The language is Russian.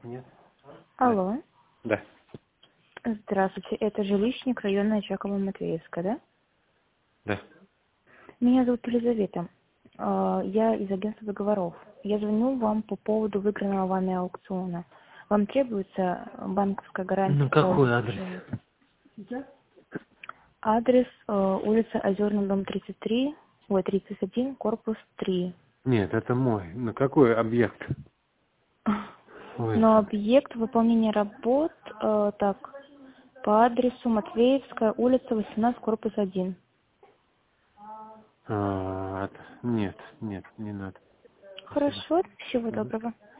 Нет. Алло. Да. Здравствуйте, это жилищник, районная Чаково-Матвеевская, да? Да. Меня зовут Елизавета. Я из агентства договоров. Я звоню вам по поводу выигранного вами аукциона. Вам требуется банковская гарантия Ну, какой адрес? Адрес улица Озерный, дом 33, 31, корпус 3. Нет, это мой. Ну, какой объект? Ой. Но объект выполнения работ так, по адресу Матвеевская, улица 18, корпус 1. Нет, не надо. Спасибо. Хорошо, всего Мгм. доброго.